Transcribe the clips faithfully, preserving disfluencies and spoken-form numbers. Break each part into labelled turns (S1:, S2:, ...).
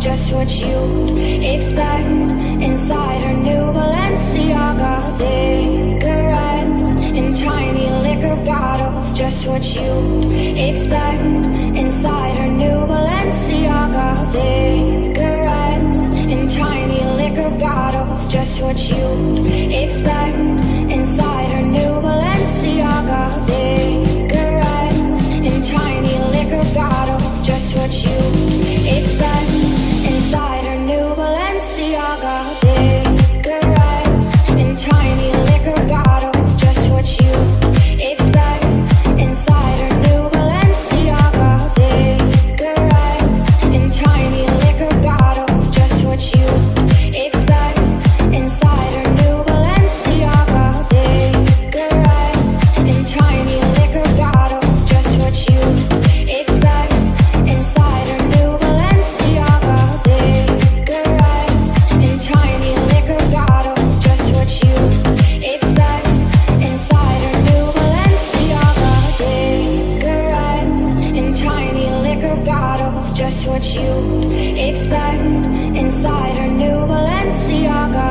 S1: just what you'd expect. Inside her new Balenciaga, cigarettes in tiny liquor bottles, just what you'd expect. Inside her new Balenciaga, cigarettes in tiny liquor bottles, just what you'd expect. Inside her new Balenciaga, cigarettes in tiny liquor bottles, just what you'd expect. Inside her new Balenciaga, cigarettes in tiny liquor bottles, just what you'd expect. Inside her new Balenciaga, cigarettes in tiny liquor bottles, just what you'd expect. Inside her new Balenciaga, cigarettes in tiny liquor bottles, just what you'd expect. Inside her new Balenciaga, cigarettes in tiny liquor bottles, just what you'd expect. Inside her new Balenciaga, cigarettes in tiny liquor bottles, just what you'd expect. Inside her new Balenciaga,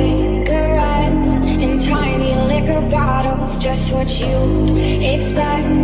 S1: cigarettes in tiny liquor bottles, just what you'd expect.